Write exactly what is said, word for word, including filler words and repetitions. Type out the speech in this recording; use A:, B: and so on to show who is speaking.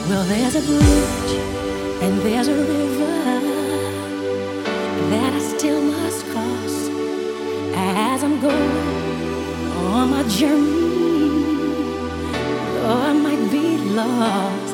A: Well, there's a bridge and there's a river that I still must cross as I'm going on my journey. Though I might be lost,